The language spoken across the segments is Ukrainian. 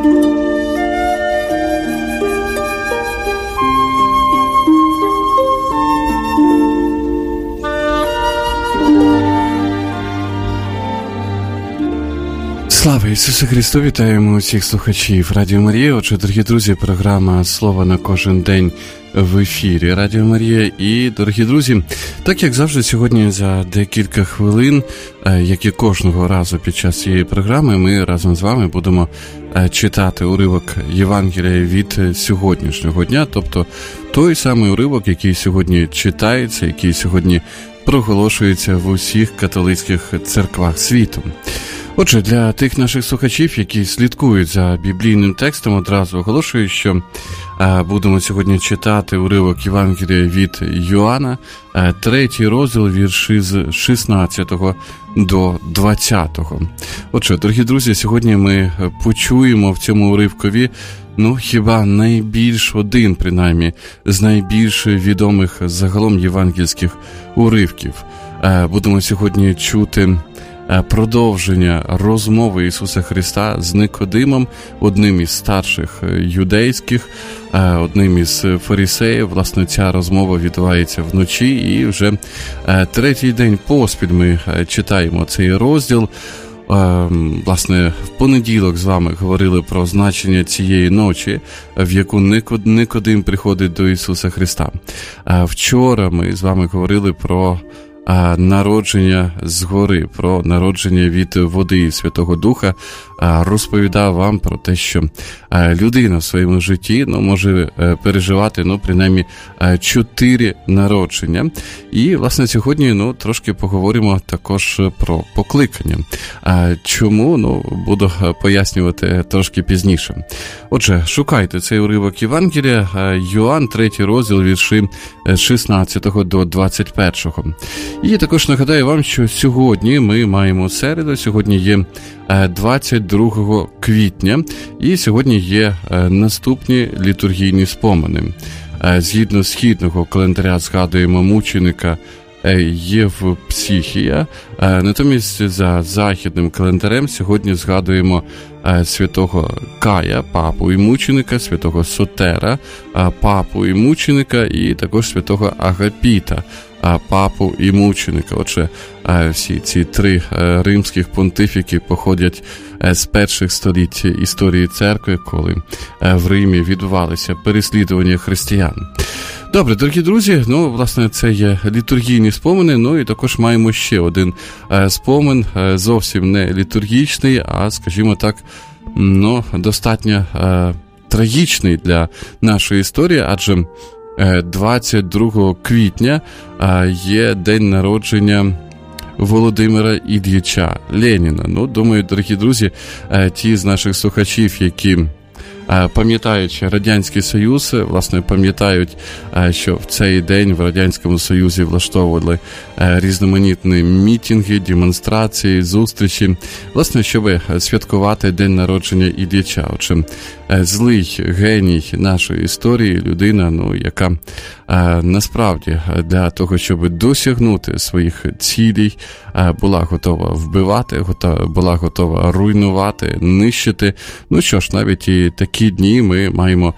Слава Ісусу Христу! Вітаємо усіх слухачів Радіо Марія. Отже, дорогі друзі, програма «Слово на кожен день» в ефірі Радіо Марія. І, дорогі друзі, так як завжди, сьогодні за декілька хвилин, як і кожного разу під час цієї програми, ми разом з вами будемо читати уривок Євангелія від сьогоднішнього дня, тобто той самий уривок, який сьогодні читається, який сьогодні проголошується в усіх католицьких церквах світу. Отже, для тих наших слухачів, які слідкують за біблійним текстом, одразу оголошую, що будемо сьогодні читати уривок Євангелія від Йоанна, 3 розділ, вірші з 16 до 20. Отже, дорогі друзі, сьогодні ми почуємо в цьому уривкові, хіба найбільш один, принаймні, з найбільш відомих загалом євангельських уривків. Будемо сьогодні чути продовження розмови Ісуса Христа з Никодимом, одним із старших юдейських, одним із фарисеїв. Власне, ця розмова відбувається вночі, і вже третій день поспіль ми читаємо цей розділ. Власне, в понеділок з вами говорили про значення цієї ночі, в яку Никодим приходить до Ісуса Христа. Вчора ми з вами говорили про народження згори, про народження від води і Святого Духа, розповідав вам про те, що людина в своєму житті може переживати, принаймні, 4 народження. І, власне, сьогодні, трошки поговоримо також про покликання. Чому? Буду пояснювати трошки пізніше. Отже, шукайте цей уривок Євангелія, Йоанн, 3 розділ, вірші з 16 до 21. І також нагадаю вам, що сьогодні ми маємо середу, сьогодні є 22 квітня, і сьогодні є наступні літургійні спомини. Згідно східного календаря згадуємо мученика Євпсихія, натомість за західним календарем сьогодні згадуємо святого Кая, папу і мученика, святого Сотера, папу і мученика, і також святого Агапіта, папу і мученика. Отже, всі ці 3 римських понтифіки походять з перших століть історії церкви, коли в Римі відбувалися переслідування християн. Добре, дорогі друзі, власне, це є літургійні спомини, і також маємо ще один спомин, зовсім не літургічний, а, скажімо так, достатньо трагічний для нашої історії, адже 22 квітня є день народження Володимира Ілліча Леніна. Думаю, дорогі друзі, ті з наших слухачів, які пам'ятаючи Радянський Союз, власне, пам'ятають, що в цей день в Радянському Союзі влаштовували різноманітні мітинги, демонстрації, зустрічі, власне, щоб святкувати день народження Ілліча. Отже, злий геній нашої історії, людина, яка насправді для того, щоб досягнути своїх цілей, була готова вбивати, була готова руйнувати, нищити. Що ж, навіть і такі дні ми маємо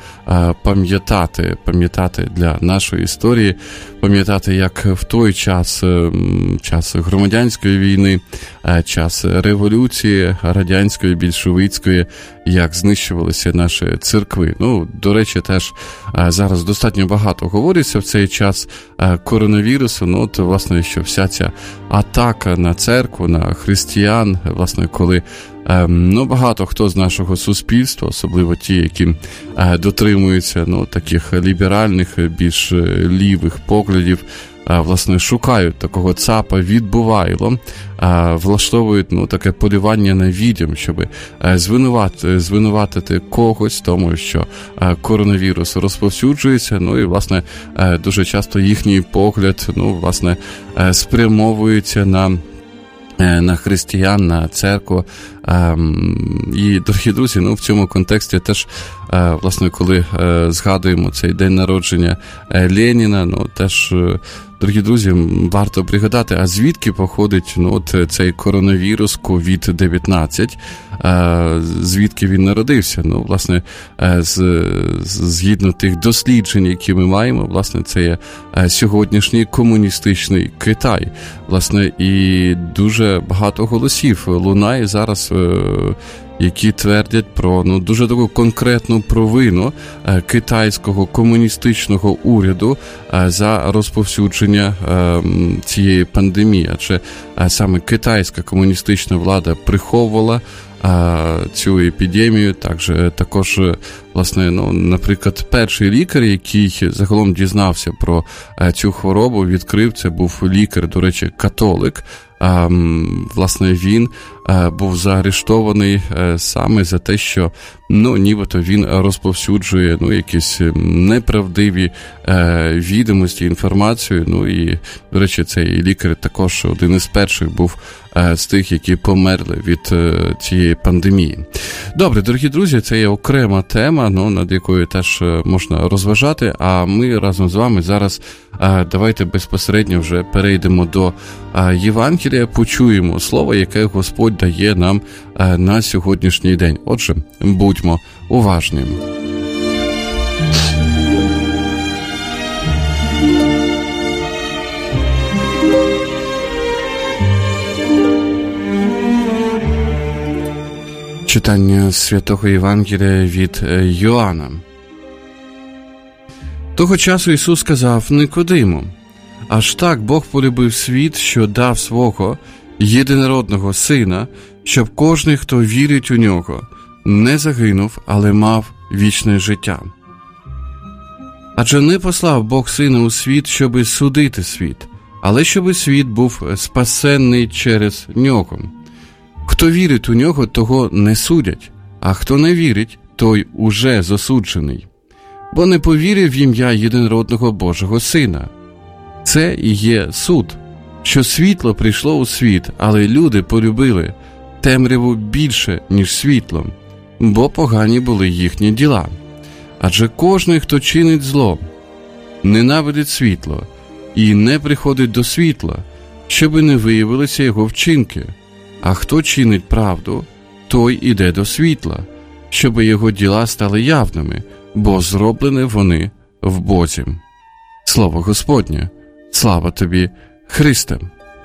пам'ятати для нашої історії, пам'ятати, як в той час громадянської війни, час революції радянської, більшовицької, як знищувалися наші церкви. До речі, теж зараз достатньо багато говориться в цей час коронавірусу, власне, що вся ця атака на церкву, на християн, власне, коли багато хто з нашого суспільства, особливо ті, які дотримуються таких ліберальних, більш лівих поглядів, власне, шукають такого цапа відбувайло, влаштовують таке полювання на відьом, щоб звинуватити когось в тому, що коронавірус розповсюджується, і, власне, дуже часто їхній погляд, власне, спрямовується на християн, на церкву. І, дорогі друзі, в цьому контексті теж, власне, коли згадуємо цей день народження Леніна, теж дорогі друзі, варто пригадати, а звідки походить цей коронавірус COVID-19, звідки він народився. Власне, згідно тих досліджень, які ми маємо, власне, це є сьогоднішній комуністичний Китай. Власне, і дуже багато голосів лунає зараз, які твердять про дуже таку конкретну провину китайського комуністичного уряду за розповсюдження цієї пандемії. Адже саме китайська комуністична влада приховувала цю епідемію. Також, власне, наприклад, перший лікар, який загалом дізнався про цю хворобу, відкрив, це був лікар, до речі, католик. Власне, він був заарештований саме за те, що, нібито він розповсюджує, якісь неправдиві відомості, інформацію. І, до речі, цей лікар також один із перших був з тих, які померли від цієї пандемії. Добре, дорогі друзі, це є окрема тема, над якою теж можна розважати, а ми разом з вами зараз давайте безпосередньо вже перейдемо до Євангелія, почуємо слово, яке Господь дає нам на сьогоднішній день. Отже, будьмо уважними. Читання Святого Євангелія від Йоанна. Того часу Ісус сказав Никодиму: «Аж так Бог полюбив світ, що дав свого єдинородного Сина, щоб кожний, хто вірить у Нього, не загинув, але мав вічне життя. Адже не послав Бог Сина у світ, щоби судити світ, але щоби світ був спасенний через Нього. Хто вірить у Нього, того не судять, а хто не вірить, той уже засуджений. Бо не повірив в ім'я єдинородного Божого Сина. Це і є суд, що світло прийшло у світ, але люди полюбили темряву більше, ніж світло, бо погані були їхні діла. Адже кожний, хто чинить зло, ненавидить світло і не приходить до світла, щоби не виявилися його вчинки. А хто чинить правду, той іде до світла, щоби його діла стали явними, бо зроблені вони в Бозі. Слово Господнє, слава тобі, Христе!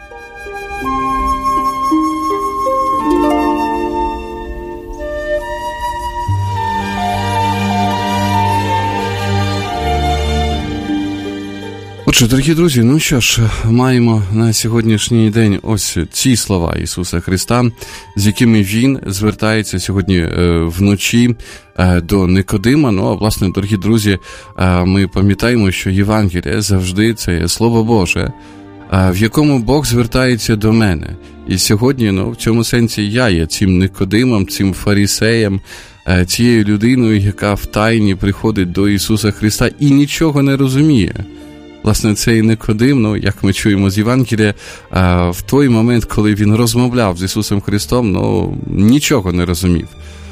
Отже, дорогі друзі, що ж, маємо на сьогоднішній день ось ці слова Ісуса Христа, з якими Він звертається сьогодні вночі до Никодима. Власне, дорогі друзі, ми пам'ятаємо, що Євангеліє завжди це є Слово Боже, в якому Бог звертається до мене. І сьогодні, в цьому сенсі, я є цим Никодимом, цим фарисеєм, цією людиною, яка втайні приходить до Ісуса Христа і нічого не розуміє. Власне, цей Никодим, як ми чуємо з Євангелія, в той момент, коли він розмовляв з Ісусом Христом, нічого не розумів.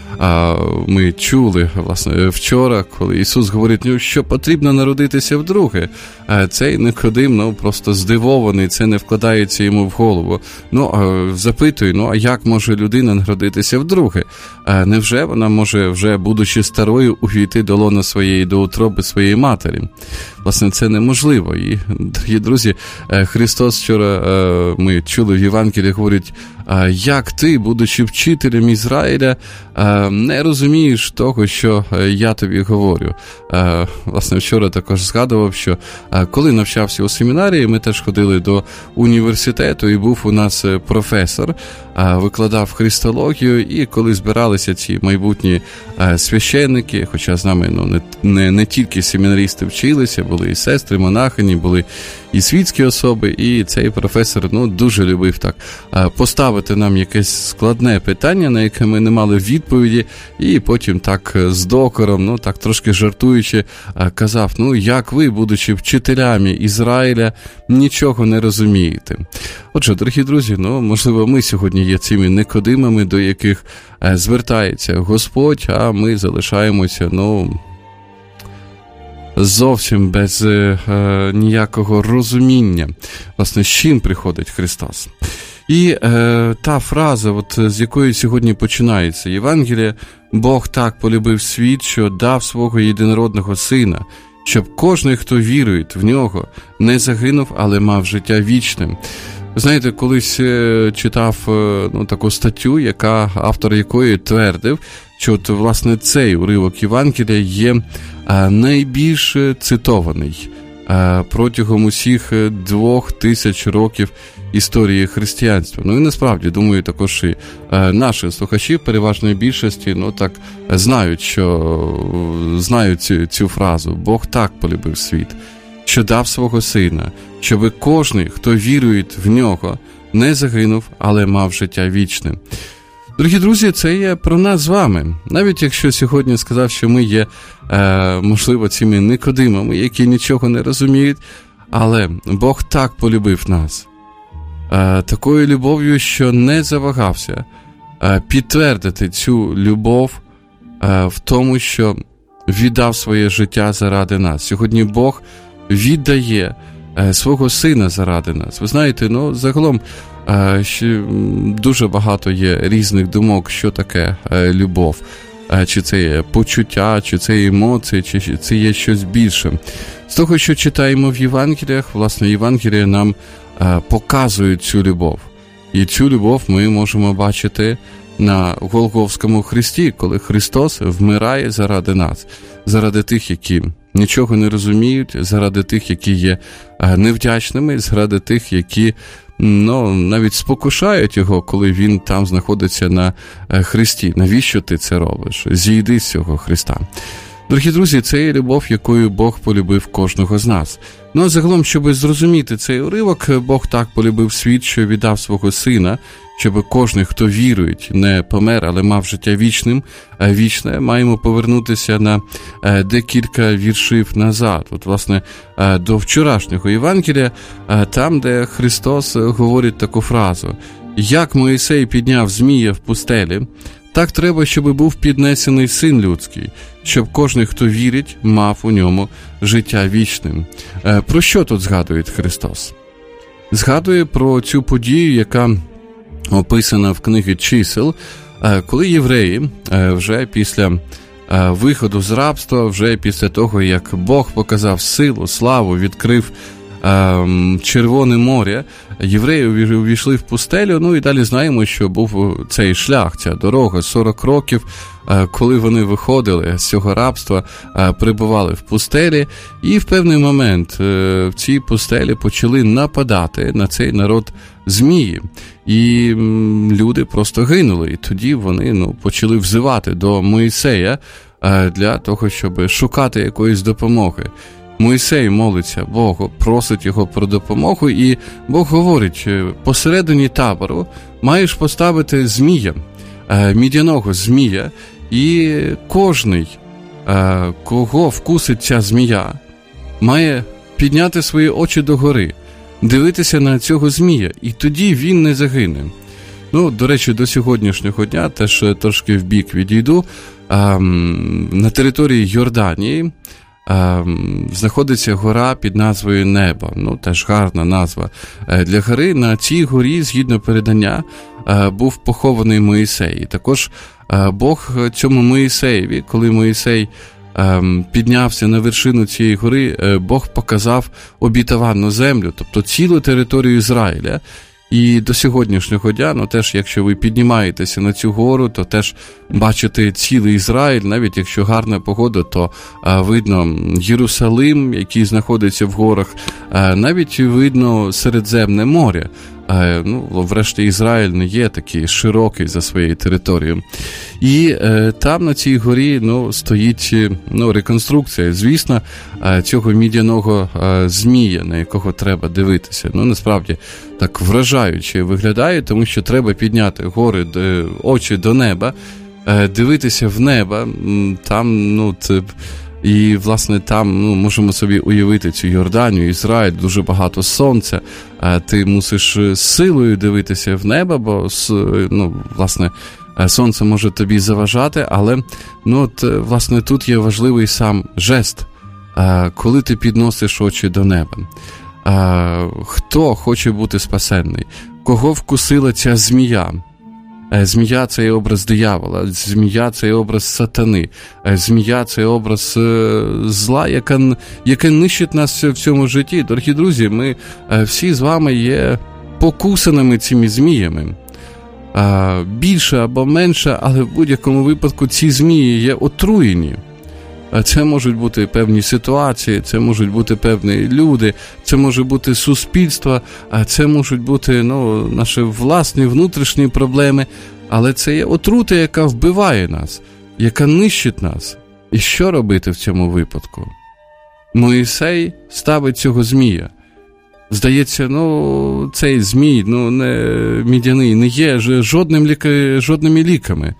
Ми чули, власне, вчора, коли Ісус говорить, що потрібно народитися вдруге. Цей Никодим, просто здивований, це не вкладається йому в голову. Запитує, а як може людина народитися вдруге? Невже вона може, вже будучи старою, увійти до лона своєї, до утроби своєї матері? Власне, це неможливо. І, дорогі друзі, Христос вчора, ми чули в Євангелії, говорить, як ти, будучи вчителем Ізраїля, не розумієш того, що я тобі говорю. Власне, вчора також згадував, що коли навчався у семінарії, ми теж ходили до університету, і був у нас професор, викладав христологію, і коли збиралися ці майбутні священники, хоча з нами не тільки семінаристи вчилися, були і сестри, монахині, були і світські особи, і цей професор дуже любив так поставити нам якесь складне питання, на яке ми не мали відповіді, і потім так з докором, так трошки жартуючи, казав, як ви, будучи вчителями Ізраїля, нічого не розумієте. Отже, дорогі друзі, можливо, ми сьогодні є цими Никодимами, до яких звертається Господь, а ми залишаємося, зовсім без ніякого розуміння, власне, з чим приходить Христос. І та фраза, з якої сьогодні починається Євангеліє: «Бог так полюбив світ, що дав свого єдинородного Сина, щоб кожний, хто вірує в Нього, не загинув, але мав життя вічне». Знаєте, колись читав таку статтю, автор якої твердив, що власне цей уривок Євангелія є найбільш цитований протягом усіх 2000 років історії християнства. І насправді, думаю, також і наші слухачі в переважної більшості знають цю фразу: «Бог так полюбив світ, що дав свого Сина, щоби кожний, хто вірує в Нього, не загинув, але мав життя вічне». Дорогі друзі, це є про нас з вами. Навіть якщо сьогодні сказав, що ми є, можливо, цими Никодимами, які нічого не розуміють, але Бог так полюбив нас, такою любов'ю, що не завагався підтвердити цю любов в тому, що віддав своє життя заради нас. Сьогодні Бог віддає свого Сина заради нас. Ви знаєте, загалом дуже багато є різних думок, що таке любов. Чи це є почуття, чи це є емоції, чи це є щось більше. З того, що читаємо в Євангеліях, власне, Євангелія нам показує цю любов. І цю любов ми можемо бачити на Голгофському хресті, коли Христос вмирає заради нас, заради тих, які нічого не розуміють, заради тих, які є невдячними, заради тих, які навіть спокушають його, коли він там знаходиться на хресті. Навіщо ти це робиш? Зійди з цього хреста. Дорогі друзі, це є любов, якою Бог полюбив кожного з нас. А загалом, щоб зрозуміти цей уривок, Бог так полюбив світ, що віддав свого Сина, щоб кожен, хто вірує, не помер, але мав життя вічне, маємо повернутися на декілька віршів назад. Власне, до вчорашнього Євангелія, там, де Христос говорить таку фразу: «Як Моїсей підняв змія в пустелі, так треба, щоб був піднесений Син людський, щоб кожен, хто вірить, мав у ньому життя вічне». Про що тут згадує Христос? Згадує про цю подію, яка описана в книгі «Чисел», коли євреї вже після виходу з рабства, вже після того, як Бог показав силу, славу, відкрив Червоне море, євреї увійшли в пустелю, і далі знаємо, що був цей шлях, ця дорога, 40 років, коли вони виходили з цього рабства, перебували в пустелі, і в певний момент в цій пустелі почали нападати на цей народ змії, і люди просто гинули, і тоді вони почали взивати до Мойсея для того, щоб шукати якоїсь допомоги. Мойсей молиться Богу, просить його про допомогу, і Бог говорить: посередині табору маєш поставити змія, мідяного змія, і кожний, кого вкусить ця змія, має підняти свої очі догори, дивитися на цього змія, і тоді він не загине. До речі, до сьогоднішнього дня, теж трошки вбік відійду, на території Йорданії знаходиться гора під назвою Небо. Теж гарна назва для гори. На цій горі, згідно передання, був похований Моїсей. І також Бог цьому Моїсеєві, коли Моїсей піднявся на вершину цієї гори, Бог показав обітовану землю, тобто цілу територію Ізраїля. І до сьогоднішнього дня, теж, якщо ви піднімаєтеся на цю гору, то теж бачите цілий Ізраїль, навіть якщо гарна погода, то видно Єрусалим, який знаходиться в горах, навіть видно Середземне море. Врешті Ізраїль не є такий широкий за своєю територією. І там на цій горі стоїть реконструкція, звісно, цього мідяного змія, на якого треба дивитися. Насправді так вражаюче виглядає, тому що треба підняти очі до неба, дивитися в небо, там, і, власне, там можемо собі уявити цю Йорданію, Ізраїль, дуже багато сонця. Ти мусиш з силою дивитися в небо, бо, власне, сонце може тобі заважати, але, власне, тут є важливий сам жест. коли ти підносиш очі до неба. Хто хоче бути спасенний? Кого вкусила ця змія? Змія – це є образ диявола, змія – це є образ сатани, змія – це є образ зла, яке нищить нас в цьому житті. Дорогі друзі, ми всі з вами є покусаними цими зміями. Більше або менше, але в будь-якому випадку ці змії є отруєні. Це можуть бути певні ситуації, це можуть бути певні люди, це може бути суспільство, це можуть бути наші власні внутрішні проблеми, але це є отрута, яка вбиває нас, яка нищить нас. І що робити в цьому випадку? Моїсей ставить цього змія. Здається, цей змій, не мідяний, не є жодними ліками.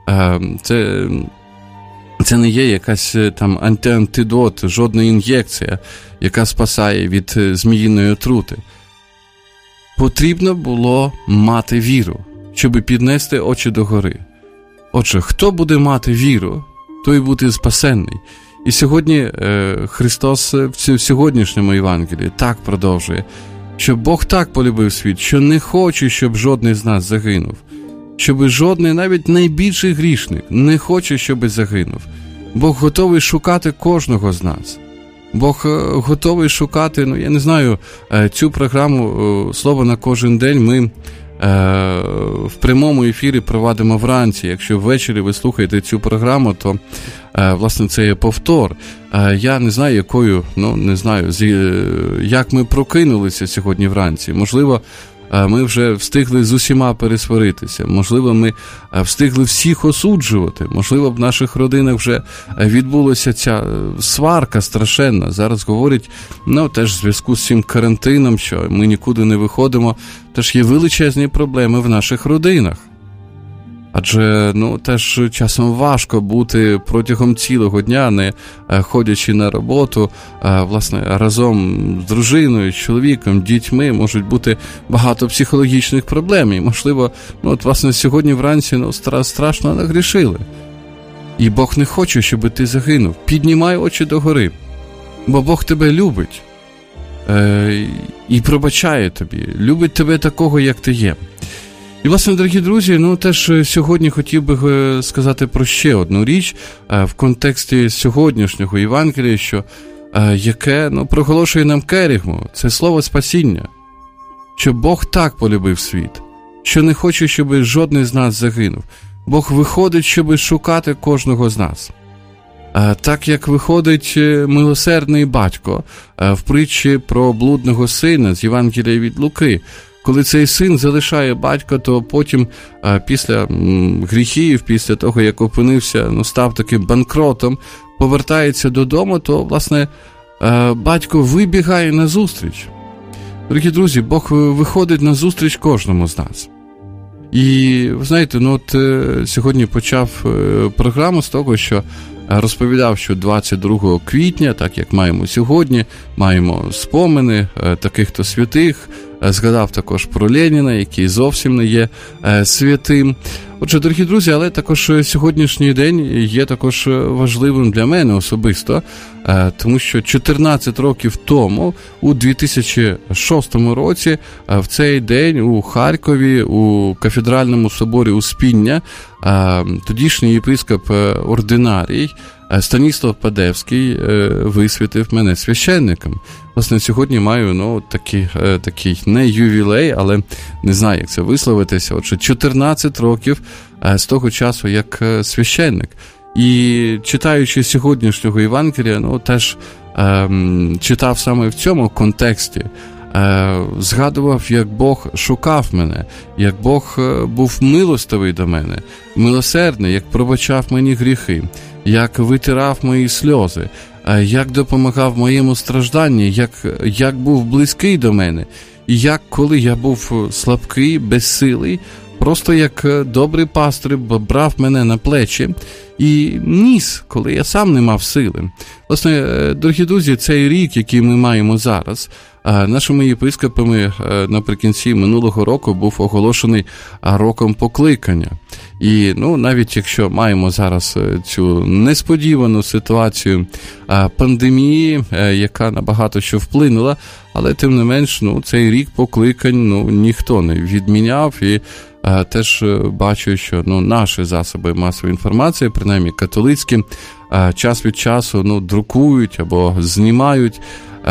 Це не є якась там антидот, жодна ін'єкція, яка спасає від зміїної отрути. Потрібно було мати віру, щоб піднести очі догори. Отже, хто буде мати віру, той буде спасенний. І сьогодні Христос в сьогоднішньому Євангелії так продовжує, що Бог так полюбив світ, що не хоче, щоб жодний з нас загинув. Щоб жодний, навіть найбільший грішник, не хоче, щоб загинув. Бог готовий шукати кожного з нас. Бог готовий шукати, я не знаю, цю програму «Слово на кожен день» ми в прямому ефірі провадимо вранці. Якщо ввечері ви слухаєте цю програму, то, власне, це є повтор. Я не знаю, як ми прокинулися сьогодні вранці. Можливо, ми вже встигли з усіма пересваритися, можливо, ми встигли всіх осуджувати, можливо, в наших родинах вже відбулася ця сварка страшенна. Зараз говорять, теж в зв'язку з цим карантином, що ми нікуди не виходимо, теж є величезні проблеми в наших родинах. Адже, теж часом важко бути протягом цілого дня, не ходячи на роботу, власне, разом з дружиною, з чоловіком, дітьми, можуть бути багато психологічних проблем. І, можливо, власне, сьогодні вранці, страшно нагрішили. І Бог не хоче, щоб ти загинув. Піднімай очі догори, бо Бог тебе любить і пробачає тобі, любить тебе такого, як ти є. І, власне, дорогі друзі, теж сьогодні хотів би сказати про ще одну річ в контексті сьогоднішнього Євангелія, яке проголошує нам керигму. Це слово спасіння. Що Бог так полюбив світ, що не хоче, щоб жодний з нас загинув. Бог виходить, щоб шукати кожного з нас. Так як виходить милосердний батько в притчі про блудного сина з Євангелія від Луки. Коли цей син залишає батька, то потім після гріхів, після того, як опинився, став таким банкротом, повертається додому, то, власне, батько вибігає назустріч. Дорогі друзі, Бог виходить назустріч кожному з нас. І, ви знаєте, сьогодні почав програму з того, що розповідав, що 22 квітня, так як маємо сьогодні, маємо спомини таких-то святих, згадав також про Леніна, який зовсім не є святим. Отже, дорогі друзі, але також сьогоднішній день є також важливим для мене особисто, тому що 14 років тому, у 2006 році, в цей день у Харкові, у кафедральному соборі Успіння, тодішній єпископ ординарій Станіслав Падевський висвятив мене священником. Власне, сьогодні маю такий не ювілей, але не знаю, як це висловитися. Отже, 14 років з того часу як священник. І читаючи сьогоднішнього Євангелія, теж читав саме в цьому контексті. Згадував, як Бог шукав мене, як Бог був милостивий до мене, милосердний, як пробачав мені гріхи, як витирав мої сльози, як допомагав моєму стражданні, як був близький до мене, і як, коли я був слабкий, безсилий, просто як добрий пастир брав мене на плечі і ніс, коли я сам не мав сили. Власне, дорогі друзі, цей рік, який ми маємо зараз, нашими єпископами наприкінці минулого року був оголошений роком покликання. І навіть якщо маємо зараз цю несподівану ситуацію пандемії, яка на багато що вплинула, але тим не менш, цей рік покликань ніхто не відміняв. І теж бачу, що наші засоби масової інформації, принаймні католицькі, час від часу друкують або знімають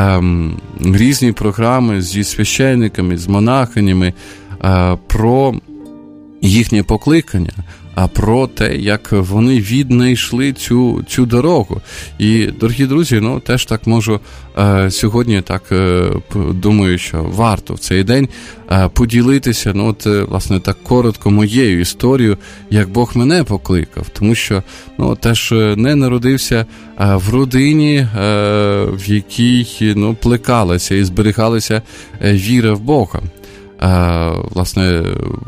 різні програми зі священниками, з монахинями про їхнє покликання, а про те, як вони віднайшли цю дорогу. І, дорогі друзі, теж так можу сьогодні, так думаю, що варто в цей день поділитися, власне, так коротко моєю історією, як Бог мене покликав. Тому що, теж не народився в родині, в якій, плекалася і зберігалася віра в Бога. Власне,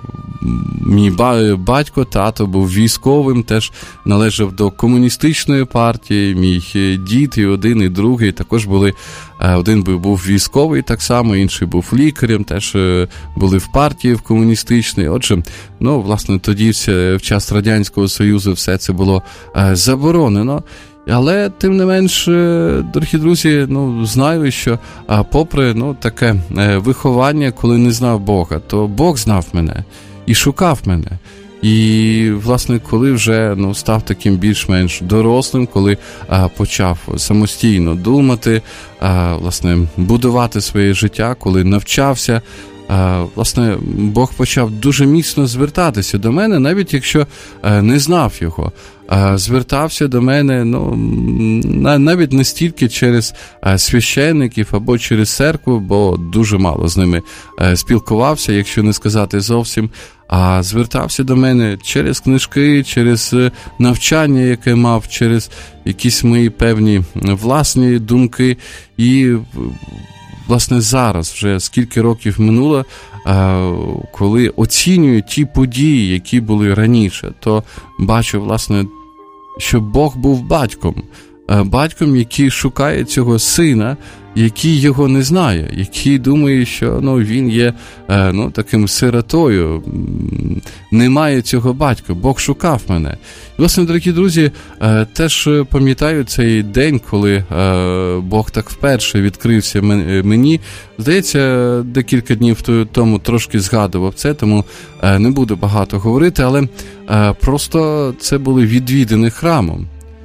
мій батько, був військовим, теж належав до комуністичної партії, мій дід і один, і другий також були, один був військовий так само, інший був лікарем, теж були в партії в комуністичній. Отже, власне, тоді в час Радянського Союзу все це було заборонено. Але, тим не менш, дорогі друзі, знаю, що попри таке виховання, коли не знав Бога, то Бог знав мене і шукав мене. І, власне, коли вже став таким більш-менш дорослим, коли почав самостійно думати, власне, будувати своє життя, коли навчався, власне, Бог почав дуже міцно звертатися до мене, навіть якщо не знав його. Звертався до мене, навіть не стільки через священників або через церкву, бо дуже мало з ними спілкувався, якщо не сказати зовсім, а звертався до мене через книжки, через навчання, яке мав, через якісь мої певні власні думки. І, власне, зараз вже скільки років минуло, коли оцінюю ті події, які були раніше, то бачу, власне, що Бог був батьком, який шукає цього сина, який його не знає, який думає, що він є таким сиротою, немає цього батька. Бог шукав мене. І, власне, дорогі друзі, теж пам'ятаю цей день, коли Бог так вперше відкрився мені. Здається, декілька днів тому трошки згадував це, тому не буду багато говорити, але просто це були відвідини храмом.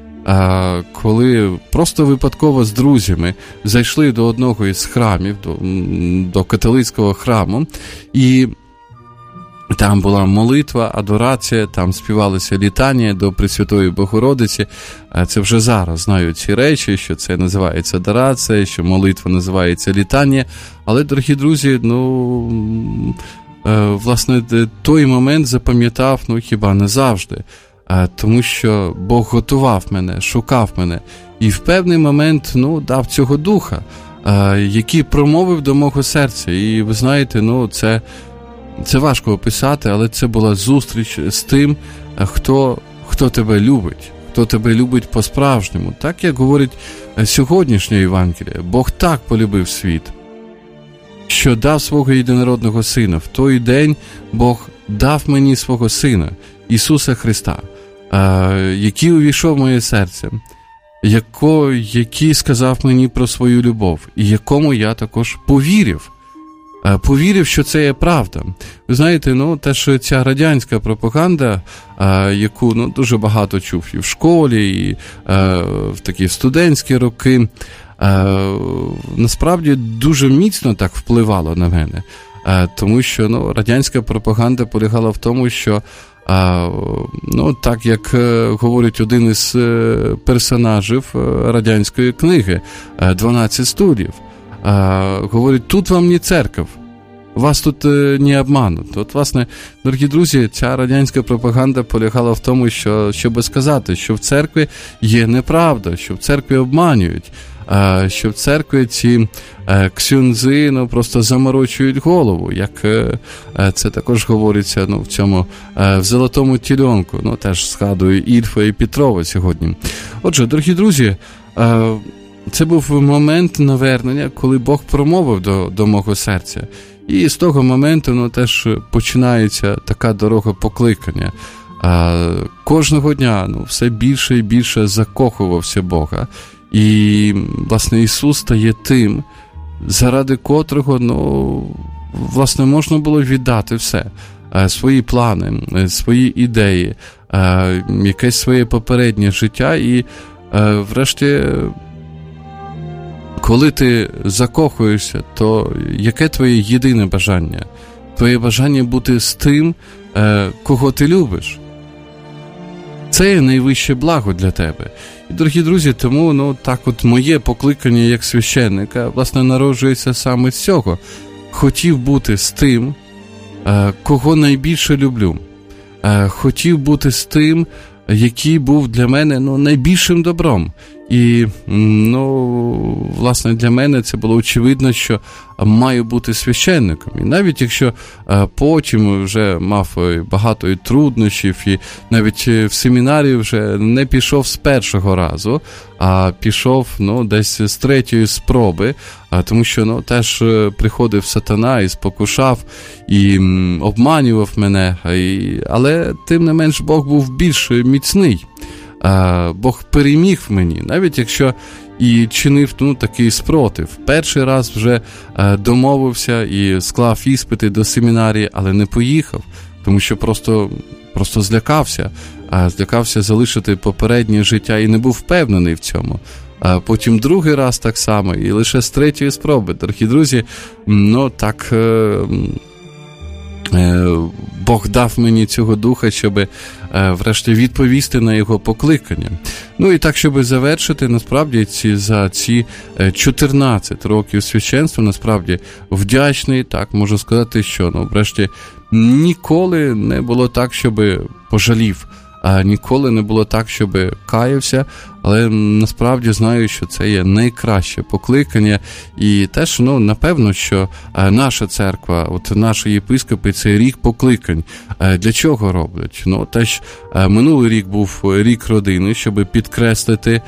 Коли просто випадково з друзями зайшли до одного із храмів, до католицького храму, і там була молитва, адорація, там співалися літання до Пресвятої Богородиці. Це вже зараз знаю ці речі, що це називається адорація, що молитва називається літання. Але, дорогі друзі, власне, той момент запам'ятав, хіба не завжди. Тому що Бог готував мене, шукав мене і в певний момент дав цього духа, який промовив до мого серця. І ви знаєте, це важко описати, але це була зустріч з тим, хто тебе любить по-справжньому. Так, як говорить сьогоднішнє Євангеліє, Бог так полюбив світ, що дав свого єдинородного сина. В той день Бог дав мені свого сина, Ісуса Христа, який увійшов в моє серце, який сказав мені про свою любов, і якому я також повірив. Повірив, що це є правда. Ви знаєте, теж ця радянська пропаганда, яку дуже багато чув і в школі, і в такі студентські роки, насправді дуже міцно так впливало на мене. Тому що радянська пропаганда полягала в тому, що так як говорить один із персонажів радянської книги «12 стульів», говорить, тут вам не церква, вас тут не обмануть. От, власне, дорогі друзі, ця радянська пропаганда полягала в тому, щоб сказати, що в церкві є неправда, що в церкві обманюють, що в церкві ці ксюндзи просто заморочують голову, як це також говориться в цьому в «Золотому тіленку». Теж згадую Ільфа і Петрова сьогодні. Отже, дорогі друзі, це був момент навернення, коли Бог промовив до мого серця. І з того моменту теж починається така дорога покликання. Кожного дня все більше і більше закохувався Бога. І, власне, Ісус стає тим, заради котрого, власне, можна було віддати все. Свої плани, свої ідеї, якесь своє попереднє життя. І, врешті, коли ти закохуєшся, то яке твоє єдине бажання? Твоє бажання бути з тим, кого ти любиш. Це є найвище благо для тебе. І, дорогі друзі, тому так от моє покликання як священника, власне, народжується саме з цього. Хотів бути з тим, кого найбільше люблю. Хотів бути з тим, який був для мене найбільшим добром. І, власне, для мене це було очевидно, що маю бути священником. І навіть якщо потім вже мав багато і труднощів, і навіть в семінарію вже не пішов з першого разу, а пішов десь з третьої спроби, тому що теж приходив сатана і спокушав, і обманював мене, але тим не менш Бог був більш міцний. Бог переміг в мені, навіть якщо і чинив такий спротив. Перший раз вже домовився і склав іспити до семінарії, але не поїхав, тому що просто злякався. Злякався залишити попереднє життя і не був впевнений в цьому. Потім другий раз так само, і лише з третьої спроби. Дорогі друзі, так... Бог дав мені цього духа, щоб врешті відповісти на його покликання. І так, щоб завершити, насправді, за ці 14 років священства, насправді, вдячний, так, можу сказати, що, врешті, ніколи не було так, щоб пожалів, ніколи не було так, щоб каявся, але насправді знаю, що це є найкраще покликання. І теж, напевно, що наша церква, наші єпископи, це рік покликань. Для чого роблять? Теж минулий рік був рік родини, щоб підкреслити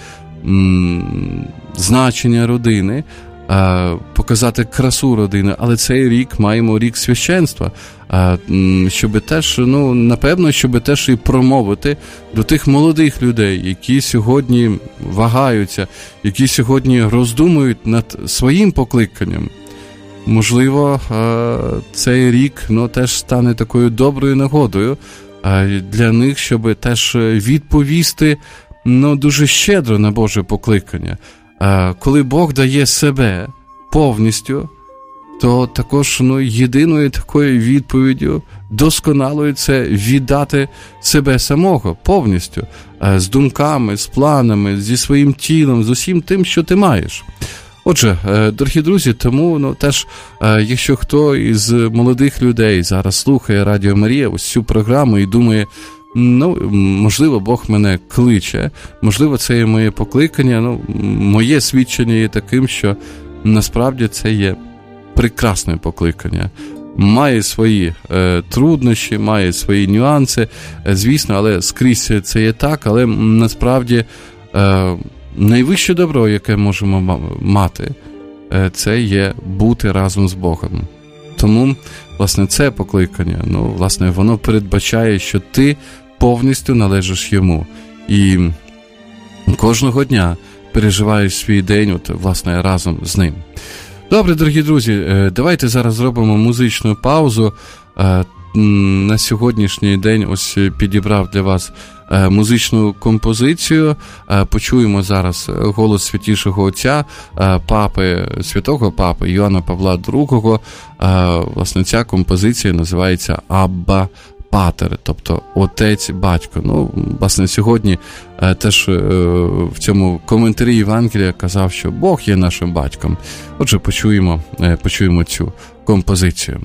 значення родини, показати красу родини, але цей рік маємо рік священства, щоб теж, напевно, щоб теж і промовити до тих молодих людей, які сьогодні вагаються, які сьогодні роздумують над своїм покликанням. Можливо, цей рік, теж стане такою доброю нагодою для них, щоб теж відповісти, дуже щедро на Боже покликання. Коли Бог дає себе повністю, то також єдиною такою відповіддю досконалою це віддати себе самого повністю, з думками, з планами, зі своїм тілом, з усім тим, що ти маєш. Отже, дорогі друзі, тому теж, якщо хто із молодих людей зараз слухає Радіо Марія, ось цю програму і думає, можливо, Бог мене кличе, можливо, це є моє покликання, моє свідчення є таким, що насправді це є прекрасне покликання. Має свої труднощі, має свої нюанси, звісно, але скрізь це є так, але насправді найвище добро, яке можемо мати, це є бути разом з Богом. Тому, власне, це покликання, власне, воно передбачає, що ти повністю належиш йому. І кожного дня переживаєш свій день, власне, разом з ним. Добре, дорогі друзі, давайте зараз зробимо музичну паузу. На сьогоднішній день ось підібрав для вас музичну композицію. Почуємо зараз голос Святішого Отця, святого папи Йоанна Павла II. Власне, ця композиція називається «Абба Патер», тобто «Отець-батько». Власне, сьогодні теж в цьому коментарі Євангелія казав, що Бог є нашим батьком. Отже, почуємо цю композицію.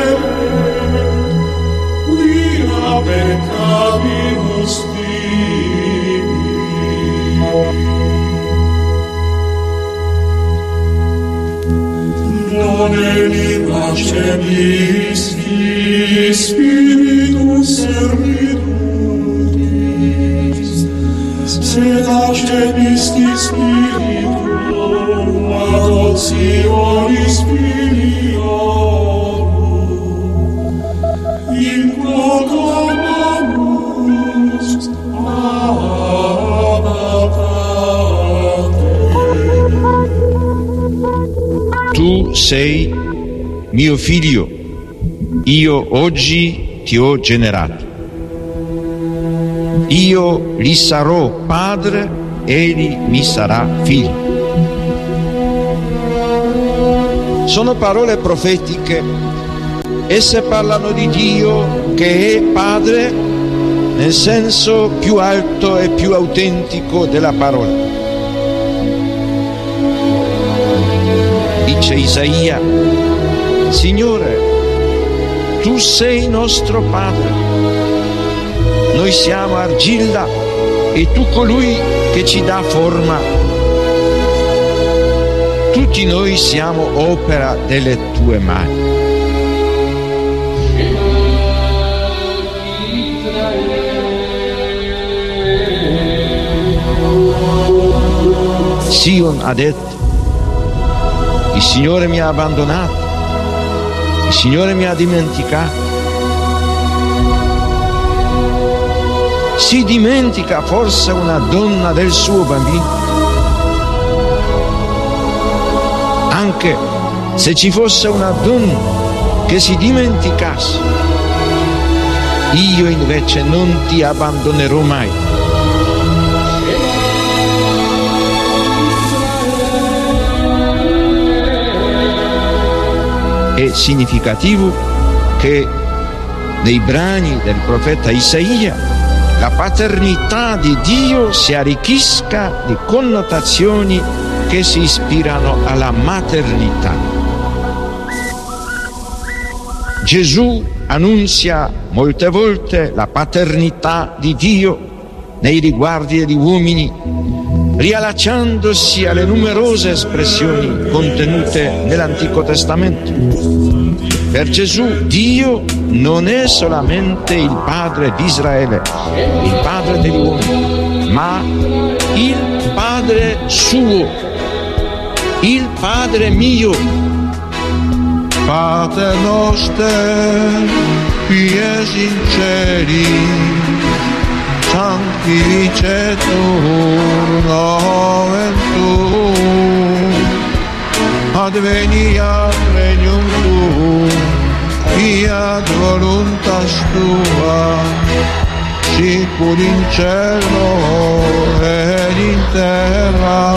Peccavimus Dei veni pacebis Spiritus Servitutis, sed accepisti Spiritum adoptionis Filiorum, in quo clamamus Abba Pater. Tu sei mio figlio, io oggi ti ho generato. Io gli sarò padre, egli mi sarà figlio. Sono parole profetiche. Esse parlano di Dio che è padre nel senso più alto e più autentico della parola. Dice Isaia: Signore, tu sei nostro Padre, noi siamo argilla e tu colui che ci dà forma. Tutti noi siamo opera delle tue mani. Sion ha detto: il Signore mi ha abbandonato, il Signore mi ha dimenticato. Si dimentica forse una donna del suo bambino? Anche se ci fosse una donna che si dimenticasse, io invece non ti abbandonerò mai. È significativo che nei brani del profeta Isaia la paternità di Dio si arricchisca di connotazioni che si ispirano alla maternità. Gesù annunzia molte volte la paternità di Dio nei riguardi degli uomini, riallacciandosi alle numerose espressioni contenute nell'Antico Testamento. Per Gesù Dio non è solamente il Padre di Israele, il Padre degli uomini, ma il Padre suo, il Padre mio. Pater noster, qui es in celi, sanctificetur nomen tuum, adveniat regnum tuum, fiat voluntas tua, sicur in cielo ed in terra.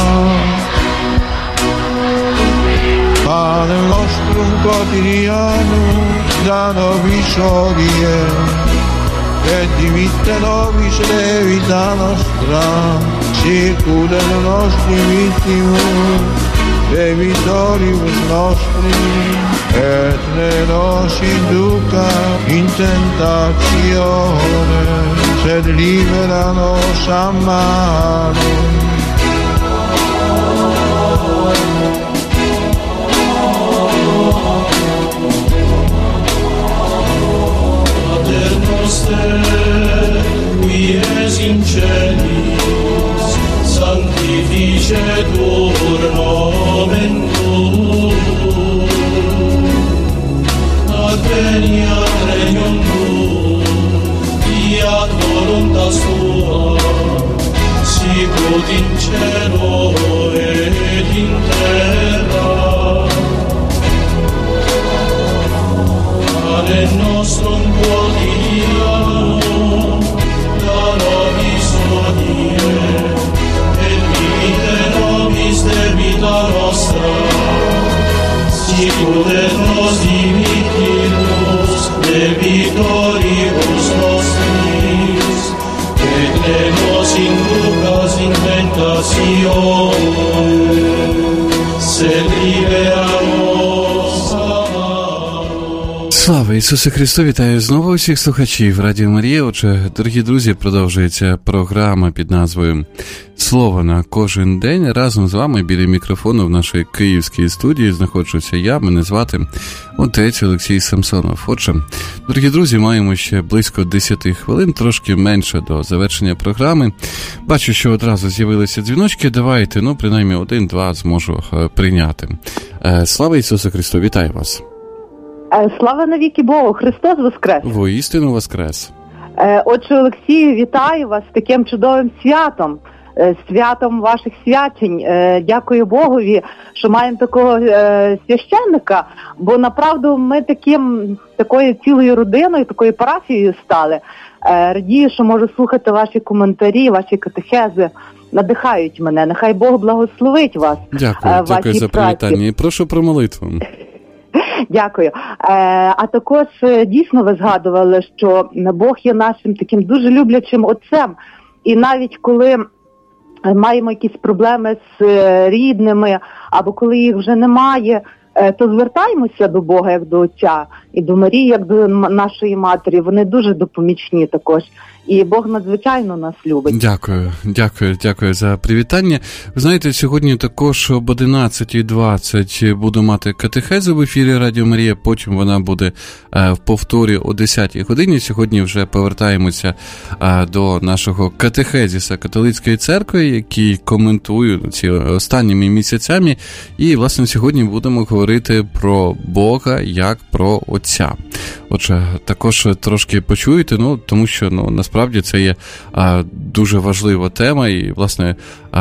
Pane nostrum quotidianum da nobis hodie, et dimitte nobis debita nostra, sicut et nostri vittimus debitoribus nostri, et ne nos induca in tentatione, sed libera nos a malo. Pater noster, qui es in celis, sanctificetur nomen tuum, adveniat regnum tuum, fiat voluntas tua, sicut in cielo ed in terra. Pane nostrum quotidianum da nobis hodie, et dimitte nobis debita nostra, sicut et nos dimittimus debitoribus nostris, et ne nos inducas in tentatione, sed libera nos a malo. Слава Ісусу Христу! Вітаю знову усіх слухачів Радіо Марія. Отже, дорогі друзі, продовжується програма під назвою «Слово на кожен день». Разом з вами біля мікрофону в нашій київській студії знаходжуся я, мене звати отець Олексій Самсонов. Отже, дорогі друзі, маємо ще близько 10 хвилин, трошки менше до завершення програми. Бачу, що одразу з'явилися дзвіночки. Давайте, принаймні, 1-2 зможу прийняти. Слава Ісусу Христу! Вітаю вас! Слава навіки Богу! Христос воскрес! Воістину воскрес! Отже, Олексію, вітаю вас з таким чудовим святом, святом ваших свячень. Дякую Богові, що маємо такого священника, бо направду ми такою цілою родиною, такою парафією стали. Радію, що можу слухати ваші коментарі, ваші катехези. Надихають мене. Нехай Бог благословить вас. Дякую за привітання. І прошу про молитву. Дякую. А також дійсно ви згадували, що Бог є нашим таким дуже люблячим отцем. І навіть коли маємо якісь проблеми з рідними, або коли їх вже немає, то звертаємося до Бога як до Отця, і до Марії як до нашої матері. Вони дуже допомічні також. І Бог надзвичайно нас любить. Дякую за привітання. Ви знаєте, сьогодні також об 11:20 буду мати катехезу в ефірі Радіо Марія, потім вона буде в повторі о 10-й годині. Сьогодні вже повертаємося до нашого катехезіса католицької церкви, який коментую ці останніми місяцями. І, власне, сьогодні будемо говорити про Бога як про Отця. Отже, також трошки почуєте, тому що, насправді це є дуже важлива тема, і, власне,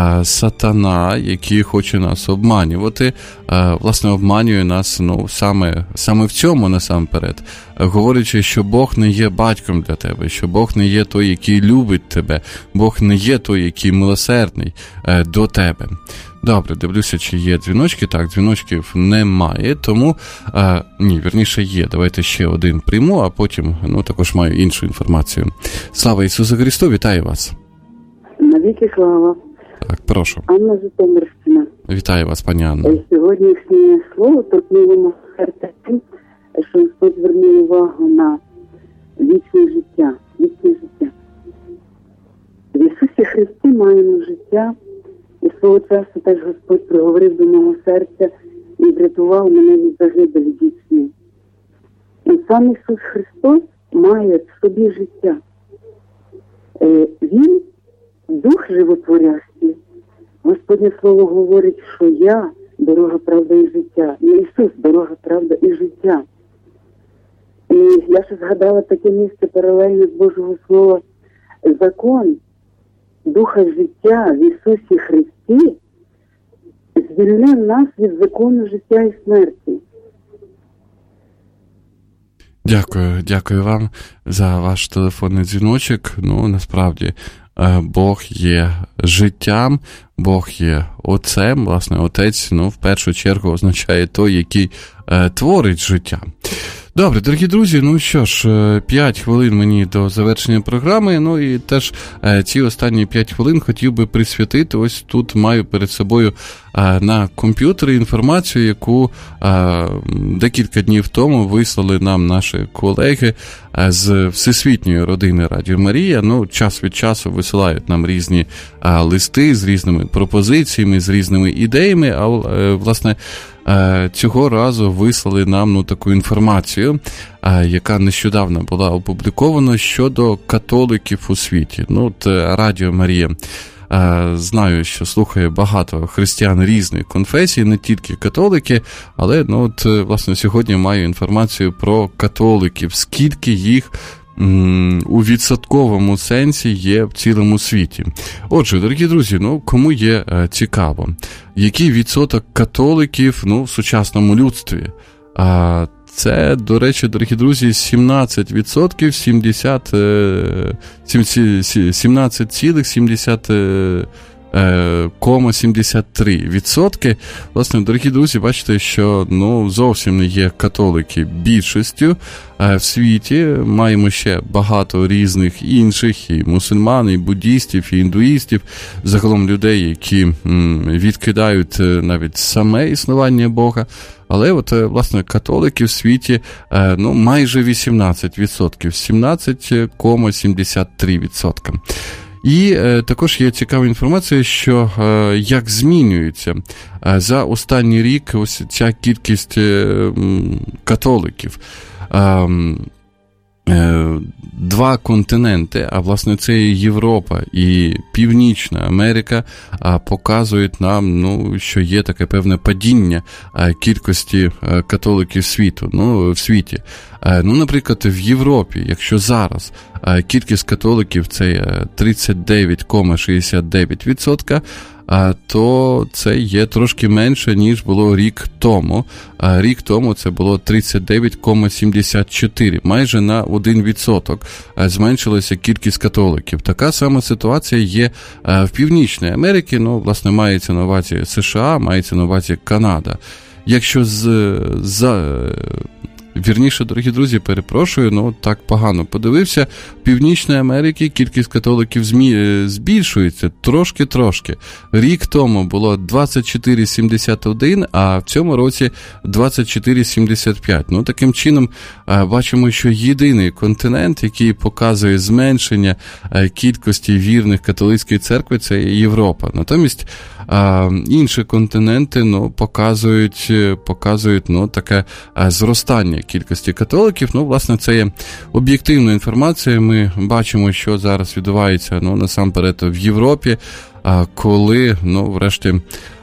сатана, який хоче нас обманювати, власне, обманює нас, саме в цьому насамперед, говорячи, що Бог не є батьком для тебе, що Бог не є той, який любить тебе, Бог не є той, який милосердний до тебе. Добре, дивлюся, чи є дзвіночки. Так, дзвіночків немає, тому, вірніше є. Давайте ще один прийму, а потім, також маю іншу інформацію. Слава Ісусу Христу, вітаю вас. Навіки слава. Так, прошу. Анна Житомирщина. Вітаю вас, пані Анна. Сьогоднішнє слово торкнуло мого серця тим, що Господь звернув увагу на вічне життя. В Ісусі Христі маємо життя, і свого часу теж Господь проговорив до мого серця і врятував мене від загибелі вічної. І сам Ісус Христос має в собі життя. Він дух животворящий. Господнє слово говорить, що я – дорога, правда і життя. І Ісус – дорога, правда і життя. І я ще згадала таке місце паралельно з Божого Слова. Закон Духа життя в Ісусі Христі звільнив нас від закону життя і смерті. Дякую вам за ваш телефонний дзвіночок. Насправді, Бог є життям, Бог є Отцем. Власне, Отець, в першу чергу означає той, який творить життя. Добре, дорогі друзі, що ж, 5 хвилин мені до завершення програми, і теж ці останні 5 хвилин хотів би присвятити, ось тут маю перед собою на комп'ютері інформацію, яку декілька днів тому вислали нам наші колеги з Всесвітньої родини Радіо Марія. Час від часу висилають нам різні листи з різними пропозиціями, з різними ідеями, а, власне, цього разу вислали нам таку інформацію, яка нещодавно була опублікована щодо католиків у світі. Радіо Марія, знаю, що слухає багато християн різних конфесій, не тільки католики, але, власне, сьогодні маю інформацію про католиків, скільки їх у відсотковому сенсі є в цілому світі. Отже, дорогі друзі, кому є цікаво, який відсоток католиків в сучасному людстві? Це, до речі, дорогі друзі, 17,70 73%. Власне, дорогі друзі, бачите, що зовсім не є католики більшістю в світі. Маємо ще багато різних інших, і мусульман, і буддістів, і індуїстів, загалом людей, які відкидають навіть саме існування Бога. Але от, власне, католики в світі, майже 18%, 17,73%. І також є цікава інформація, що як змінюється за останній рік ось ця кількість католиків. Два континенти, а власне це Європа і Північна Америка, показують нам, що є таке певне падіння кількості католиків в світі. Наприклад, в Європі, якщо зараз кількість католиків це 39,69%, то це є трошки менше, ніж було рік тому. Рік тому це було 39,74%. Майже на 1% зменшилася кількість католиків. Така сама ситуація є в Північній Америці. Власне, мається на увазі США, мається на увазі Канада. Якщо вірніше, дорогі друзі, перепрошую, так погано подивився. В Північній Америці кількість католиків збільшується трошки. Рік тому було 24,71, а в цьому році 24,75. Таким чином, бачимо, що єдиний континент, який показує зменшення кількості вірних католицької церкви, це Європа. Натомість інші континенти показують таке зростання кількості католиків. Власне, це є об'єктивна інформація. Ми бачимо, що зараз відбувається насамперед в Європі, коли, врешті,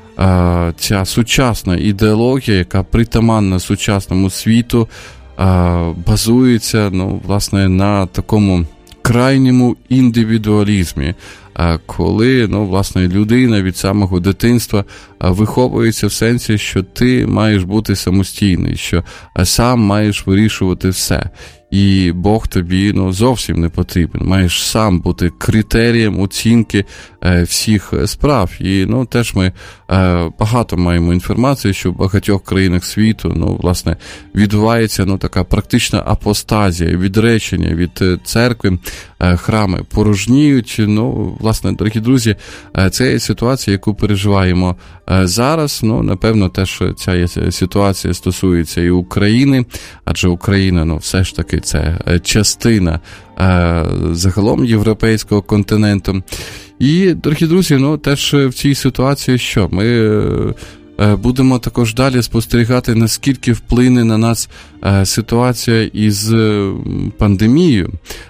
ця сучасна ідеологія, яка притаманна сучасному світу, базується, власне, на такому крайньому індивідуалізмі, коли, власне, людина від самого дитинства виховується в сенсі, що ти маєш бути самостійний, що сам маєш вирішувати все. І Бог тобі зовсім не потрібен. Маєш сам бути критерієм оцінки всіх справ. І теж ми багато маємо інформації, що в багатьох країнах світу власне, відбувається така практична апостазія, відречення від церкви, храми порожніють. Власне, дорогі друзі, це є ситуація, яку переживаємо зараз. Напевно, теж ця ситуація стосується і України, адже Україна, все ж таки, це частина загалом європейського континенту. І, дорогі друзі, теж в цій ситуації що? Ми будемо також далі спостерігати, наскільки вплине на нас ситуація із пандемією,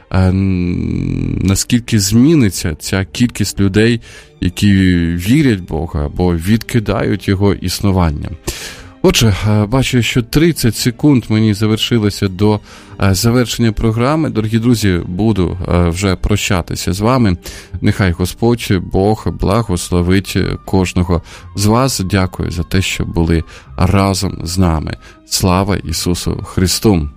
наскільки зміниться ця кількість людей, які вірять в Бога або відкидають його існування. Отже, бачу, що 30 секунд мені завершилося до завершення програми. Дорогі друзі, буду вже прощатися з вами. Нехай Господь, Бог, благословить кожного з вас. Дякую за те, що були разом з нами. Слава Ісусу Христу!